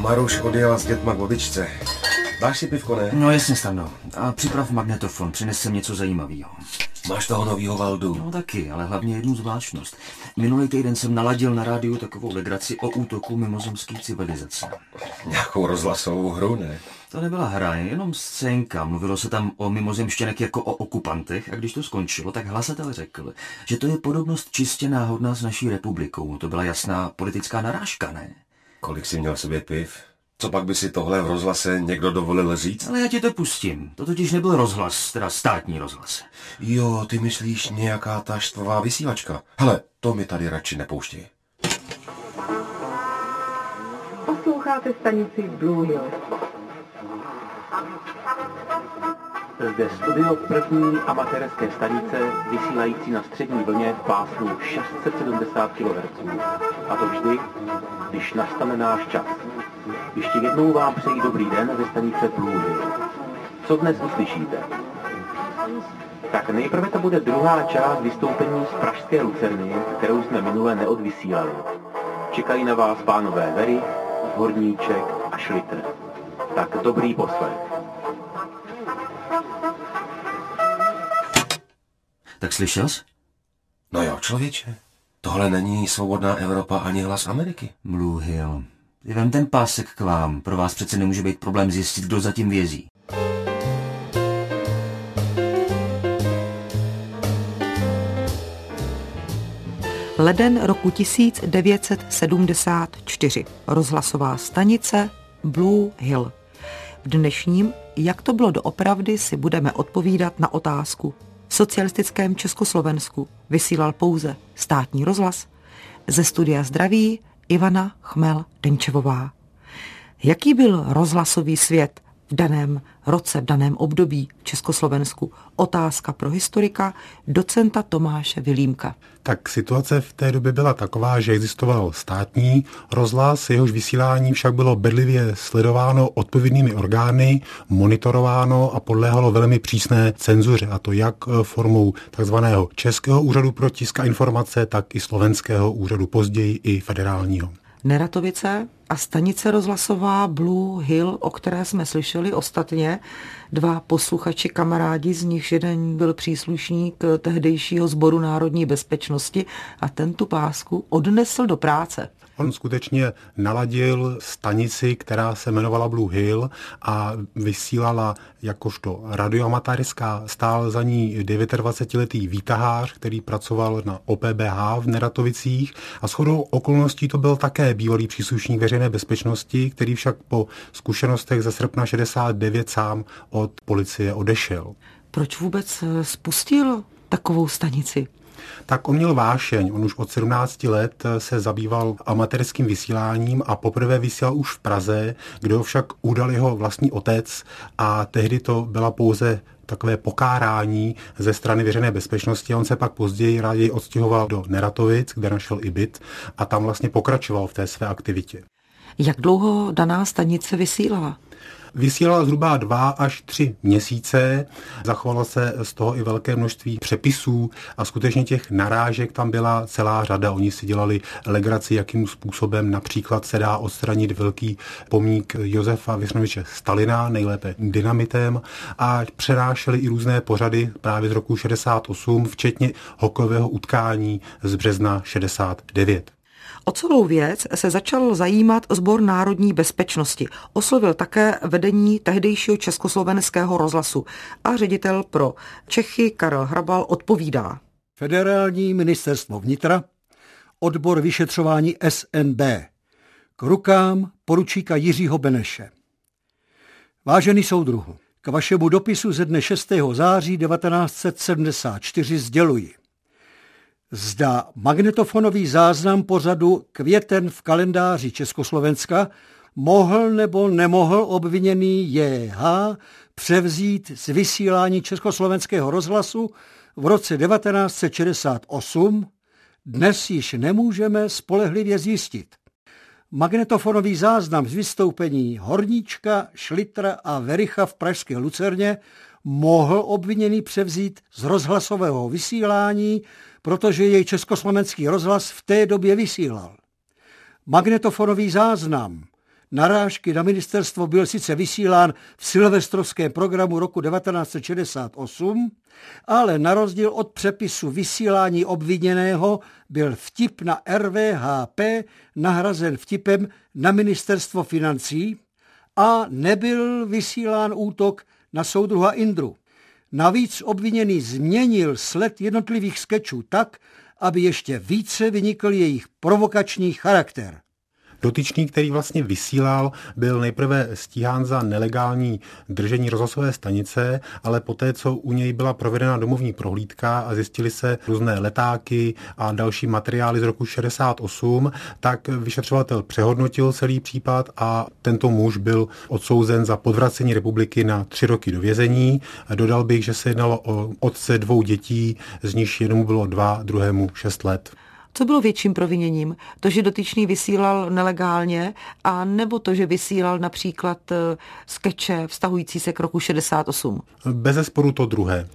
Maruš odjela s dětma k babičce. Dáš si pivko, ne? No jasně, Stando. A připrav magnetofon, přinesem něco zajímavého. Máš toho novýho Valdu? No taky, ale hlavně jednu zvláštnost. Minulý týden jsem naladil na rádiu takovou legraci o útoku mimozemské civilizace. Nějakou rozhlasovou hru, ne? To nebyla hra, jenom scénka. Mluvilo se tam o mimozemštěnech jako o okupantech a když to skončilo, tak hlasatel řekl, že to je podobnost čistě náhodná s naší republikou. To byla jasná politická narážka, ne? Kolik jsi měl sobě piv? Co pak by si tohle v rozhlase někdo dovolil říct? Ale já ti to pustím. To totiž nebyl rozhlas, teda státní rozhlas. Jo, ty myslíš nějaká ta štvavá vysílačka. Hele, to mi tady radši nepouštěj. Posloucháte stanici Blue Hill. Zde studio první amatérské stanice vysílající na střední vlně v pásmu 670 kHz. A to vždy, když nastane náš čas. Ještě jednou vám přeji dobrý den ze stanice Blue Hill. Co dnes uslyšíte? Tak nejprve to bude druhá část vystoupení z pražské Lucerny, kterou jsme minule neodvysílali. Čekají na vás pánové Very, Horníček a Šlitr. Tak dobrý poslech. Tak slyšel jsi? No jo, člověče. Tohle není Svobodná Evropa ani Hlas Ameriky. Blue Hill. Vem ten pásek k vám. Pro vás přece nemůže být problém zjistit, kdo zatím vězí. Leden roku 1974. Rozhlasová stanice Blue Hill. V dnešním Jak to bylo doopravdy si budeme odpovídat na otázku. V socialistickém Československu vysílal pouze státní rozhlas. Ze studia zdraví Ivana Chmel-Denčevová. Jaký byl rozhlasový svět v daném roce, v daném období v Československu? Otázka pro historika, docenta Tomáše Vilímka. Tak situace v té době byla taková, že existoval státní rozhlas, jehož vysílání však bylo bedlivě sledováno odpovědnými orgány, monitorováno a podléhalo velmi přísné cenzuře, a to jak formou takzvaného Českého úřadu pro tisk a informace, tak i Slovenského úřadu, později i federálního. Neratovice a stanice rozhlasová Blue Hill, o které jsme slyšeli ostatně, dva posluchači, kamarádi, z nichž jeden byl příslušník tehdejšího Sboru národní bezpečnosti a ten tu pásku odnesl do práce. On skutečně naladil stanici, která se jmenovala Blue Hill a vysílala jakožto radioamatérská. Stál za ní 29letý výtahář, který pracoval na OPBH v Neratovicích, a shodou okolností to byl také bývalý příslušník veřejné bezpečnosti, který však po zkušenostech ze srpna 69 sám od policie odešel. Proč vůbec spustil takovou stanici? Tak on měl vášeň, on už od 17 let se zabýval amatérským vysíláním a poprvé vysílal už v Praze, kde ho však udal jeho vlastní otec, a tehdy to byla pouze takové pokárání ze strany veřejné bezpečnosti. On se pak později raději odstěhoval do Neratovic, kde našel i byt, a tam vlastně pokračoval v té své aktivitě. Jak dlouho daná stanice vysílala? Vysílala zhruba 2 až 3 měsíce, zachovalo se z toho i velké množství přepisů a skutečně těch narážek tam byla celá řada. Oni si dělali legraci, jakým způsobem například se dá odstranit velký pomník Josefa Vysnoviče Stalina, nejlépe dynamitem, a přenášeli i různé pořady právě z roku 68, včetně hokejového utkání z března 69. O celou věc se začal zajímat Sbor národní bezpečnosti. Oslovil také vedení tehdejšího Československého rozhlasu a ředitel pro Čechy Karel Hrabal odpovídá. Federální ministerstvo vnitra, odbor vyšetřování SNB, k rukám poručíka Jiřího Beneše. Vážený soudruhu, k vašemu dopisu ze dne 6. září 1974 sděluji. Zda magnetofonový záznam pořadu Květen v kalendáři Československa mohl nebo nemohl obviněný J.H. převzít z vysílání Československého rozhlasu v roce 1968, dnes již nemůžeme spolehlivě zjistit. Magnetofonový záznam z vystoupení Horníčka, Šlitra a Vericha v pražské Lucerně mohl obviněný převzít z rozhlasového vysílání, protože jej Československý rozhlas v té době vysílal. Magnetofonový záznam narážky na ministerstvo byl sice vysílán v silvestrovském programu roku 1968, ale na rozdíl od přepisu vysílání obviněného byl vtip na RVHP nahrazen vtipem na ministerstvo financí a nebyl vysílán útok na soudruha Indru. Navíc obviněný změnil sled jednotlivých skečů tak, aby ještě více vynikl jejich provokační charakter. Dotyčný, který vlastně vysílal, byl nejprve stíhán za nelegální držení rozhlasové stanice, ale poté, co u něj byla provedena domovní prohlídka a zjistili se různé letáky a další materiály z roku 68, tak vyšetřovatel přehodnotil celý případ a tento muž byl odsouzen za podvracení republiky na 3 roky do vězení. Dodal bych, že se jednalo o otce 2 dětí, z nichž jednomu bylo 2, druhému 6 let. Co bylo větším proviněním? To, že dotyčný vysílal nelegálně, a nebo to, že vysílal například skeče vztahující se k roku 68? Bezesporu to druhé.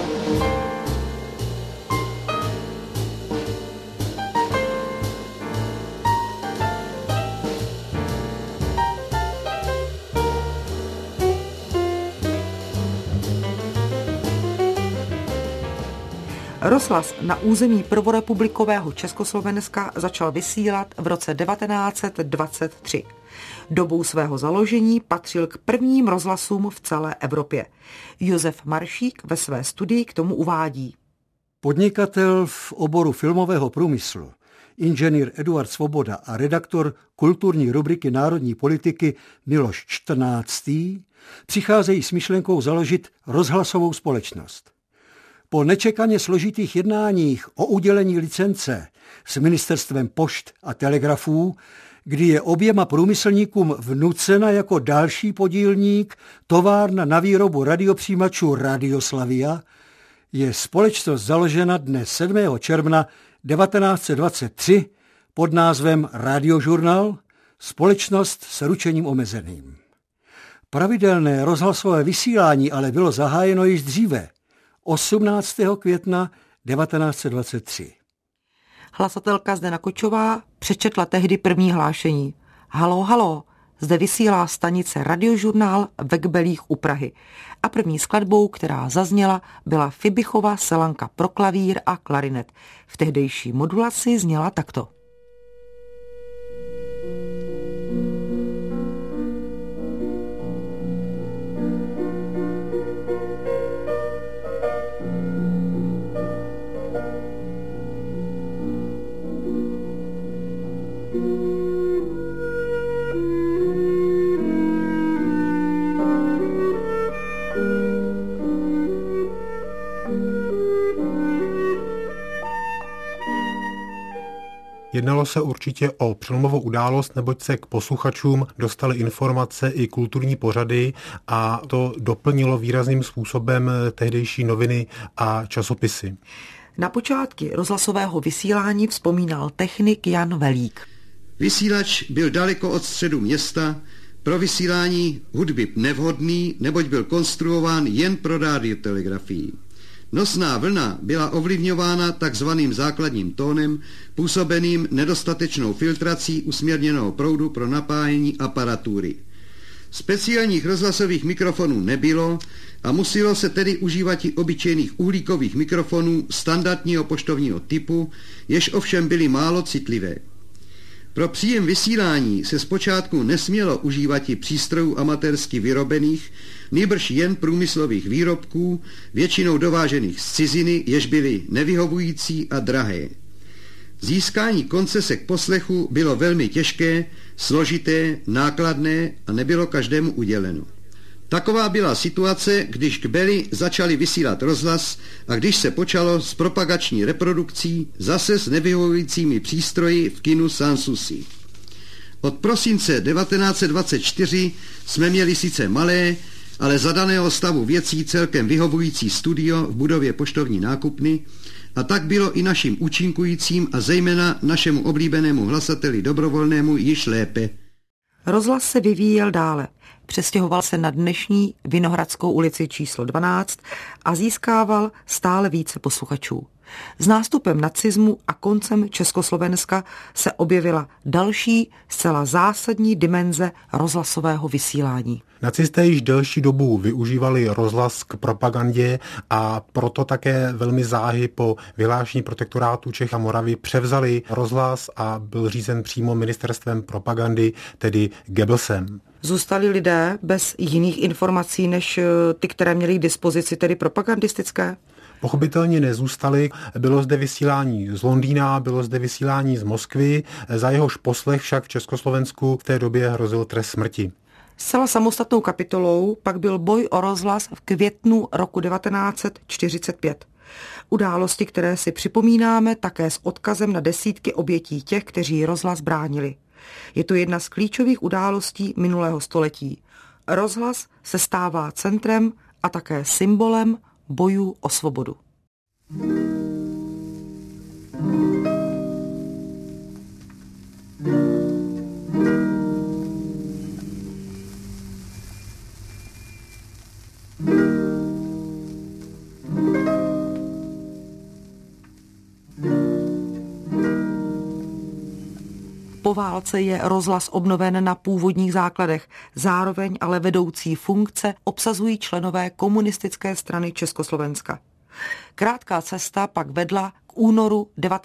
Rozhlas na území prvorepublikového Československa začal vysílat v roce 1923. Dobou svého založení patřil k prvním rozhlasům v celé Evropě. Josef Maršík ve své studii k tomu uvádí. Podnikatel v oboru filmového průmyslu, inženýr Eduard Svoboda a redaktor kulturní rubriky Národní politiky Miloš XIV. přicházejí s myšlenkou založit rozhlasovou společnost. Po nečekaně složitých jednáních o udělení licence s ministerstvem pošt a telegrafů, kdy je oběma průmyslníkům vnucena jako další podílník továrna na výrobu radiopřijímačů Radioslavia, je společnost založena dne 7. června 1923 pod názvem Radiožurnál, společnost s ručením omezeným. Pravidelné rozhlasové vysílání ale bylo zahájeno již dříve, 18. května 1923. Hlasatelka Zdena Kočová přečetla tehdy první hlášení. Halo, halo, zde vysílá stanice Radiožurnál ve Kbelích u Prahy. A první skladbou, která zazněla, byla Fibichova selanka pro klavír a klarinet. V tehdejší modulaci zněla takto. Jednalo se určitě o přelomovou událost, neboť se k posluchačům dostaly informace i kulturní pořady a to doplnilo výrazným způsobem tehdejší noviny a časopisy. Na počátky rozhlasového vysílání vzpomínal technik Jan Velík. Vysílač byl daleko od středu města, pro vysílání hudby nevhodný, neboť byl konstruován jen pro radiotelegrafii. Nosná vlna byla ovlivňována takzvaným základním tónem, působeným nedostatečnou filtrací usměrněného proudu pro napájení aparatury. Speciálních rozhlasových mikrofonů nebylo a muselo se tedy užívat i obyčejných uhlíkových mikrofonů standardního poštovního typu, jež ovšem byly málo citlivé. Pro příjem vysílání se zpočátku nesmělo užívat i přístrojů amatérsky vyrobených, nýbrž jen průmyslových výrobků, většinou dovážených z ciziny, jež byly nevyhovující a drahé. Získání koncese k poslechu bylo velmi těžké, složité, nákladné a nebylo každému uděleno. Taková byla situace, když kbely začaly vysílat rozhlas a když se počalo s propagační reprodukcí zase s nevyhovujícími přístroji v kinu Sanssouci. Od prosince 1924 jsme měli sice malé, ale za daného stavu věcí celkem vyhovující studio v budově poštovní nákupny a tak bylo i našim účinkujícím a zejména našemu oblíbenému hlasateli Dobrovolnému již lépe. Rozhlas se vyvíjel dále. Přestěhoval se na dnešní Vinohradskou ulici číslo 12 a získával stále více posluchačů. S nástupem nacismu a koncem Československa se objevila další zcela zásadní dimenze rozhlasového vysílání. Nacisté již delší dobu využívali rozhlas k propagandě a proto také velmi záhy po vyhlášení protektorátu Čech a Moravy převzali rozhlas a byl řízen přímo ministerstvem propagandy, tedy Goebbelsem. Zůstali lidé bez jiných informací než ty, které měli k dispozici, tedy propagandistické? Pochopitelně nezůstali. Bylo zde vysílání z Londýna, bylo zde vysílání z Moskvy, za jehož poslech však v Československu v té době hrozil trest smrti. Zcela samostatnou kapitolou pak byl boj o rozhlas v květnu roku 1945. Události, které si připomínáme také s odkazem na desítky obětí těch, kteří rozhlas bránili. Je to jedna z klíčových událostí minulého století. Rozhlas se stává centrem a také symbolem bojů o svobodu. Po válce je rozhlas obnoven na původních základech, zároveň ale vedoucí funkce obsazují členové Komunistické strany Československa. Krátká cesta pak vedla k únoru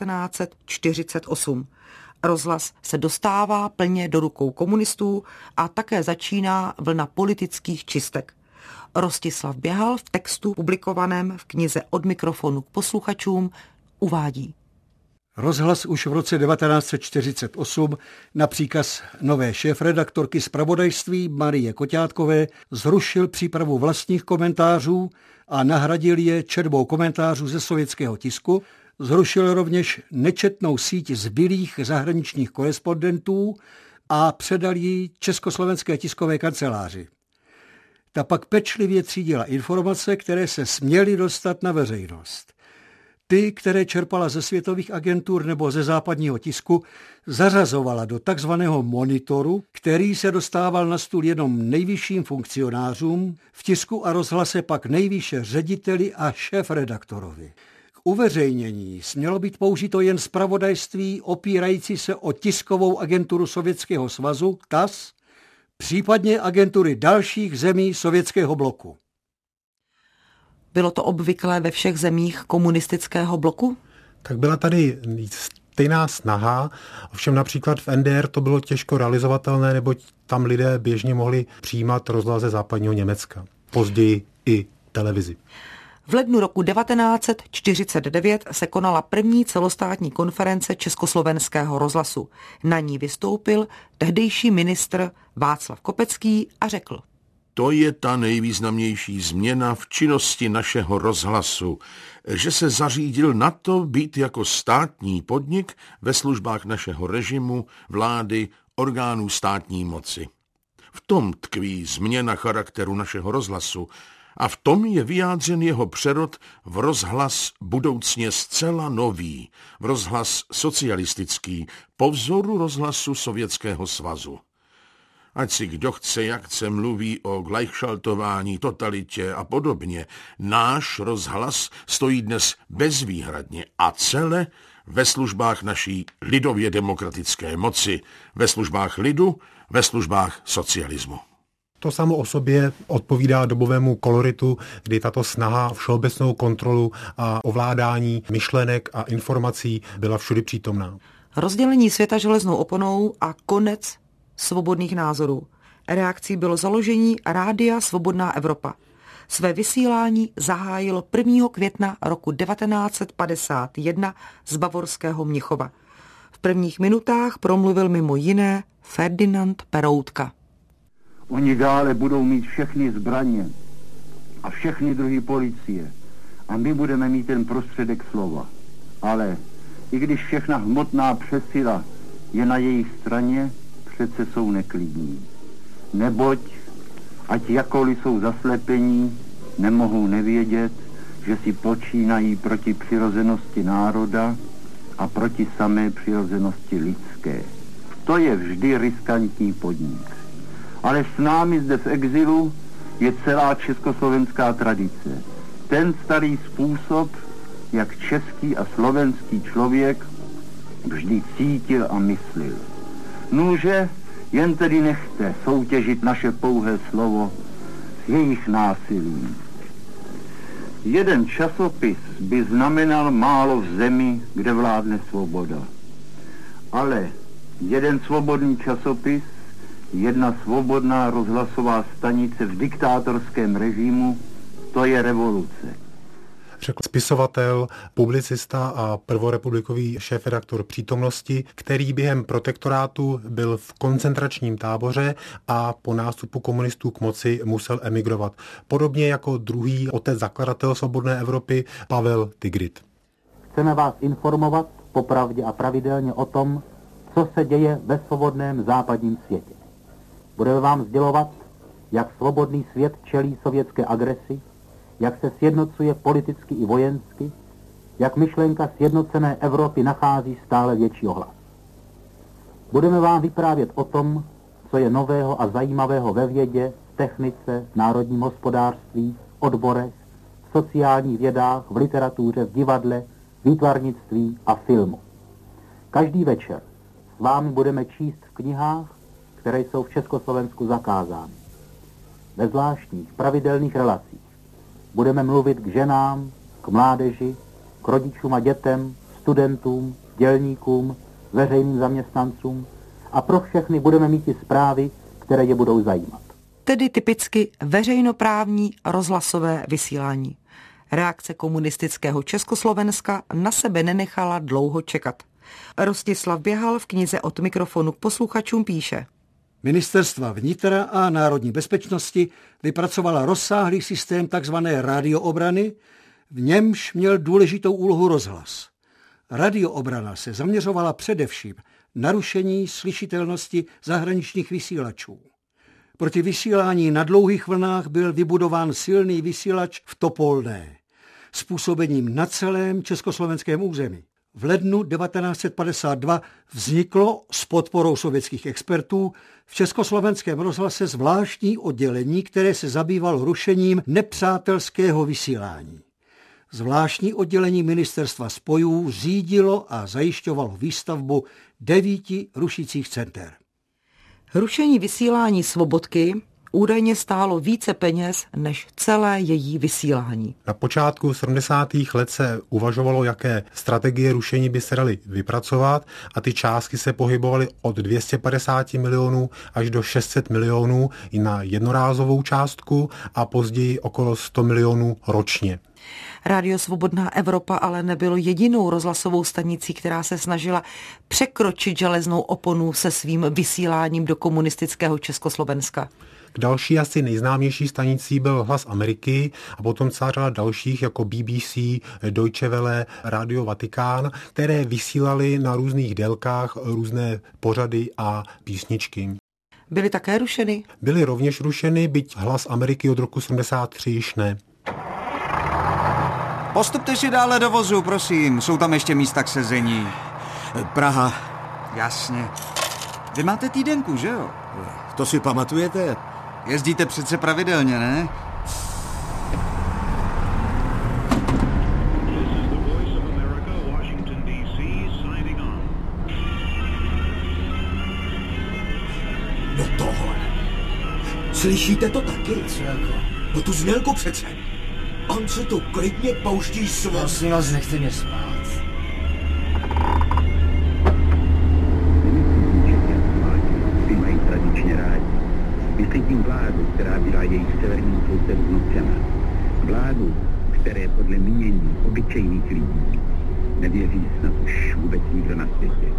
1948. Rozhlas se dostává plně do rukou komunistů a také začíná vlna politických čistek. Rostislav Běhal v textu publikovaném v knize Od mikrofonu k posluchačům uvádí. Rozhlas už v roce 1948 na příkaz nové šéfredaktorky zpravodajství Marie Koťátkové zrušil přípravu vlastních komentářů a nahradil je četbou komentářů ze sovětského tisku, zrušil rovněž nečetnou síť zbylých zahraničních korespondentů a předal ji Československé tiskové kanceláři. Ta pak pečlivě třídila informace, které se směly dostat na veřejnost. Ty, které čerpala ze světových agentur nebo ze západního tisku, zařazovala do takzvaného monitoru, který se dostával na stůl jenom nejvyšším funkcionářům, v tisku a rozhlase pak nejvýše řediteli a šéfredaktorovi. K uveřejnění smělo být použito jen zpravodajství opírající se o tiskovou agenturu Sovětského svazu, TASS, případně agentury dalších zemí sovětského bloku. Bylo to obvyklé ve všech zemích komunistického bloku? Tak byla tady stejná snaha, ovšem například v NDR to bylo těžko realizovatelné, neboť tam lidé běžně mohli přijímat rozhlas ze západního Německa. Později i televizi. V lednu roku 1949 se konala první celostátní konference Československého rozhlasu. Na ní vystoupil tehdejší ministr Václav Kopecký a řekl: To je ta nejvýznamnější změna v činnosti našeho rozhlasu, že se zařídil na to být jako státní podnik ve službách našeho režimu, vlády, orgánů státní moci. V tom tkví změna charakteru našeho rozhlasu a v tom je vyjádřen jeho přerod v rozhlas budoucně zcela nový, v rozhlas socialistický, po vzoru rozhlasu Sovětského svazu. Ať si kdo chce, jak chce, mluví o gleichschaltování, totalitě a podobně. Náš rozhlas stojí dnes bezvýhradně a celé ve službách naší lidově demokratické moci, ve službách lidu, ve službách socialismu. To samo o sobě odpovídá dobovému koloritu, kdy tato snaha všeobecnou kontrolu a ovládání myšlenek a informací byla všudy přítomná. Rozdělení světa železnou oponou a konec svobodných názorů. Reakcí bylo založení Rádia Svobodná Evropa. Své vysílání zahájilo 1. května roku 1951 z bavorského Mnichova. V prvních minutách promluvil mimo jiné Ferdinand Peroutka. Oni dále budou mít všechny zbraně a všechny druhy policie a my budeme mít ten prostředek slova. Ale i když všechna hmotná přesila je na jejich straně, přece jsou neklidní. Neboť, ať jakkoliv jsou zaslepení, nemohou nevědět, že si počínají proti přirozenosti národa a proti samé přirozenosti lidské. To je vždy riskantní podnik. Ale s námi zde v exilu je celá československá tradice. Ten starý způsob, jak český a slovenský člověk vždy cítil a myslil. Nuže, jen tedy nechte soutěžit naše pouhé slovo s jejich násilím. Jeden časopis by znamenal málo v zemi, kde vládne svoboda. Ale jeden svobodný časopis, jedna svobodná rozhlasová stanice v diktátorském režimu, to je revoluce. Řekl spisovatel, publicista a prvorepublikový šéfredaktor Přítomnosti, který během protektorátu byl v koncentračním táboře a po nástupu komunistů k moci musel emigrovat. Podobně jako druhý otec zakladatel svobodné Evropy Pavel Tigrit. Chceme vás informovat popravdě a pravidelně o tom, co se děje ve svobodném západním světě. Budeme vám sdělovat, jak svobodný svět čelí sovětské agresi, jak se sjednocuje politicky i vojensky, jak myšlenka sjednocené Evropy nachází stále větší ohlas. Budeme vám vyprávět o tom, co je nového a zajímavého ve vědě, technice, národním hospodářství, odborech, v sociálních vědách, v literatuře, v divadle, výtvarnictví a filmu. Každý večer s vámi budeme číst v knihách, které jsou v Československu zakázány. Ve zvláštních pravidelných relacích budeme mluvit k ženám, k mládeži, k rodičům a dětem, studentům, dělníkům, veřejným zaměstnancům a pro všechny budeme mít i zprávy, které je budou zajímat. Tedy typicky veřejnoprávní rozhlasové vysílání. Reakce komunistického Československa na sebe nenechala dlouho čekat. Rostislav Běhal v knize Od mikrofonu k posluchačům píše: Ministerstva vnitra a národní bezpečnosti vypracovala rozsáhlý systém tzv. Radioobrany, v němž měl důležitou úlohu rozhlas. Radioobrana se zaměřovala především na rušení slyšitelnosti zahraničních vysílačů. Proti vysílání na dlouhých vlnách byl vybudován silný vysílač v Topolné s působením na celém československém území. V lednu 1952 vzniklo s podporou sovětských expertů v československém rozhlase zvláštní oddělení, které se zabývalo rušením nepřátelského vysílání. Zvláštní oddělení ministerstva spojů řídilo a zajišťovalo výstavbu 9 rušicích center. Rušení vysílání Svobodky údajně stálo více peněz než celé její vysílání. Na počátku 70. let se uvažovalo, jaké strategie rušení by se daly vypracovat a ty částky se pohybovaly od 250 milionů až do 600 milionů i na jednorázovou částku a později okolo 100 milionů ročně. Rádio Svobodná Evropa ale nebylo jedinou rozhlasovou stanicí, která se snažila překročit železnou oponu se svým vysíláním do komunistického Československa. K další asi nejznámější stanicí byl Hlas Ameriky a potom celá řada dalších jako BBC, Deutsche Welle, Radio Vatikán, které vysílaly na různých délkách různé pořady a písničky. Byly také rušeny? Byly rovněž rušeny, byť Hlas Ameriky od roku 73 již ne. Postupte si dále do vozu, prosím. Jsou tam ještě místa k sezení. Praha. Jasně. Vy máte týdenku, že jo? To si pamatujete? Jezdíte přece pravidelně, ne? No tohle. Slyšíte to taky? No tu znělku přece. On se tu klidně pouští svou. Prosím vás, nechte mě spát. Ty mají tradičně rádi. Myslím tím vládu, která byla jejich severním soused vnucena. Vládu, které podle mínění obyčejných lidí nevěří snad už vůbec nikdo na světě.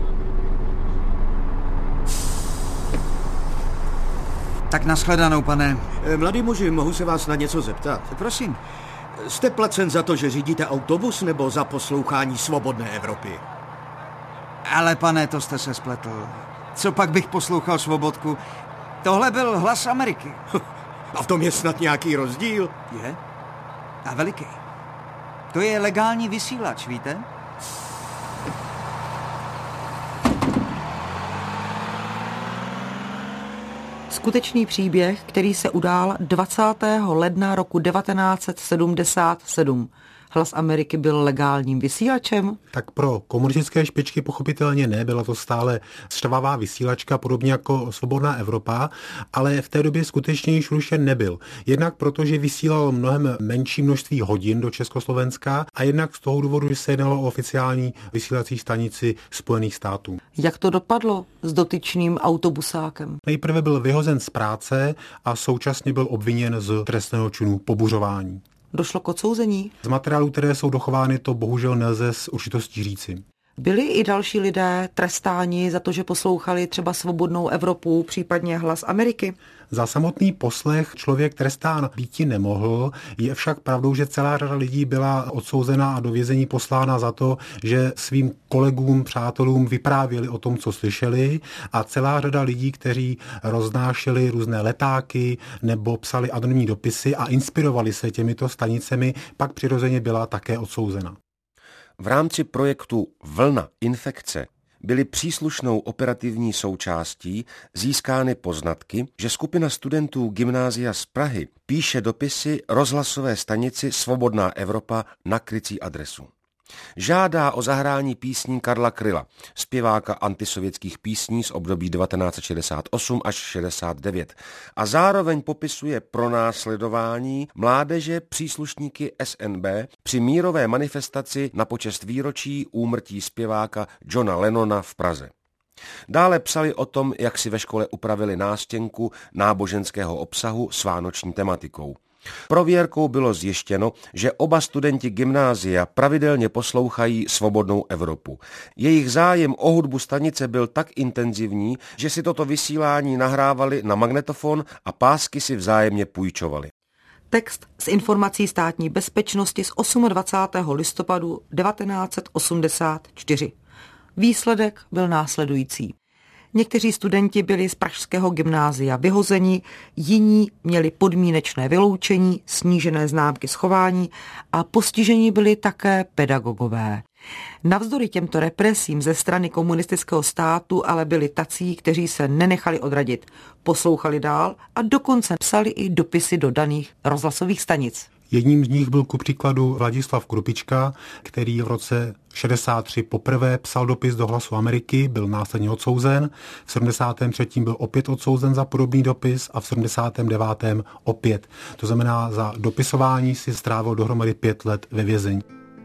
Tak nashledanou, pane. Mladý muži, mohu se vás na něco zeptat? Prosím. Jste placen za to, že řídíte autobus, nebo za poslouchání Svobodné Evropy? Ale pane, to jste se spletl. Co pak bych poslouchal Svobodku? Tohle byl Hlas Ameriky. A v tom je snad nějaký rozdíl? Je? A veliký. To je legální vysílač, víte? Skutečný příběh, který se udál 20. ledna roku 1977. Hlas Ameriky byl legálním vysílačem? Tak pro komunistické špičky pochopitelně ne, byla to stále štvavá vysílačka, podobně jako Svobodná Evropa, ale v té době skutečně již rušen nebyl. Jednak proto, že vysílal mnohem menší množství hodin do Československa a jednak z toho důvodu, že se jednalo o oficiální vysílací stanici Spojených států. Jak to dopadlo s dotyčným autobusákem? Nejprve byl vyhozen z práce a současně byl obviněn z trestného činu pobuřování. Došlo k odsouzení? Z materiálů, které jsou dochovány, to bohužel nelze s určitostí říci. Byli i další lidé trestáni za to, že poslouchali třeba Svobodnou Evropu, případně Hlas Ameriky? Za samotný poslech člověk trestán býti nemohl, je však pravdou, že celá řada lidí byla odsouzena a do vězení poslána za to, že svým kolegům, přátelům vyprávěli o tom, co slyšeli, a celá řada lidí, kteří roznášeli různé letáky nebo psali anonymní dopisy a inspirovali se těmito stanicemi, pak přirozeně byla také odsouzena. V rámci projektu Vlna infekce byly příslušnou operativní součástí získány poznatky, že skupina studentů Gymnázia z Prahy píše dopisy rozhlasové stanici Svobodná Evropa na krycí adresu. Žádá o zahrání písní Karla Kryla, zpěváka antisovětských písní z období 1968 až 69, a zároveň popisuje pronásledování mládeže příslušníky SNB při mírové manifestaci na počest výročí úmrtí zpěváka Johna Lennona v Praze. Dále psali o tom, jak si ve škole upravili nástěnku náboženského obsahu s vánoční tematikou. Prověrkou bylo zjištěno, že oba studenti gymnázia pravidelně poslouchají Svobodnou Evropu. Jejich zájem o hudbu stanice byl tak intenzivní, že si toto vysílání nahrávali na magnetofon a pásky si vzájemně půjčovali. Text z informací státní bezpečnosti z 28. listopadu 1984. Výsledek byl následující. Někteří studenti byli z pražského gymnázia vyhozeni, jiní měli podmínečné vyloučení, snížené známky schování a postiženi byli také pedagogové. Navzdory těmto represím ze strany komunistického státu ale byli tací, kteří se nenechali odradit. Poslouchali dál a dokonce psali i dopisy do daných rozhlasových stanic. Jedním z nich byl ku příkladu Vladislav Krupička, který v roce 63 poprvé psal dopis do Hlasu Ameriky, byl následně odsouzen, v 73. byl opět odsouzen za podobný dopis a v 79. opět. To znamená, za dopisování si strávil dohromady 5 let ve vězení.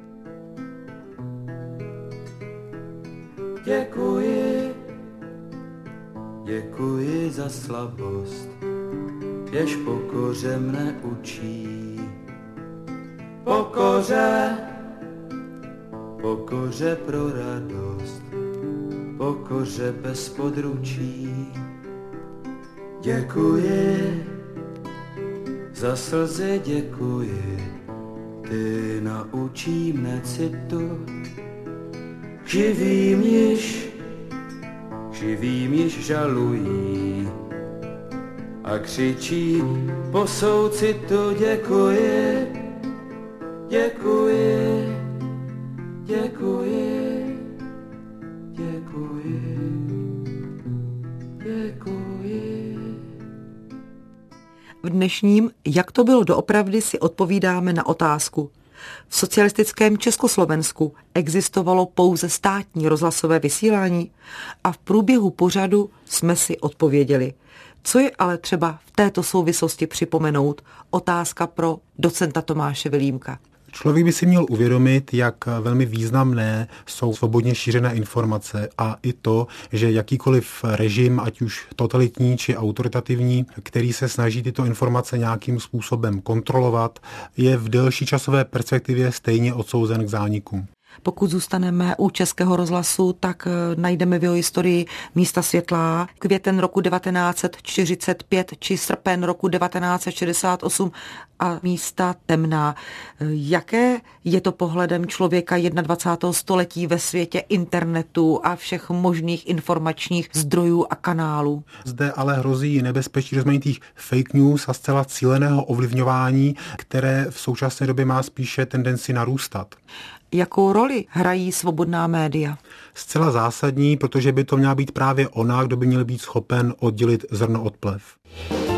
Děkuji za slabost, jež pokoře mne učí. Pokoře pro radost, pokoře bez područí. Děkuji, za slzy děkuji, ty naučí mne citu. Živým již žalují a křičí po soucitu. Děkuji, děkuji, děkuji, děkuji, děkuji. V dnešním Jak to bylo doopravdy si odpovídáme na otázku. V socialistickém Československu existovalo pouze státní rozhlasové vysílání a v průběhu pořadu jsme si odpověděli. Co je ale třeba v této souvislosti připomenout? Otázka pro docenta Tomáše Vilímka. Člověk by si měl uvědomit, jak velmi významné jsou svobodně šířené informace a i to, že jakýkoliv režim, ať už totalitní či autoritativní, který se snaží tyto informace nějakým způsobem kontrolovat, je v delší časové perspektivě stejně odsouzen k zániku. Pokud zůstaneme u Českého rozhlasu, tak najdeme v jeho historii místa světlá, květen roku 1945 či srpen roku 1968 a místa temná. Jaké je to pohledem člověka 21. století ve světě internetu a všech možných informačních zdrojů a kanálů? Zde ale hrozí nebezpečí rozmanitých fake news a zcela cíleného ovlivňování, které v současné době má spíše tendenci narůstat. Jakou roli hrají svobodná média? Zcela zásadní, protože by to měla být právě ona, kdo by měl být schopen oddělit zrno od plev.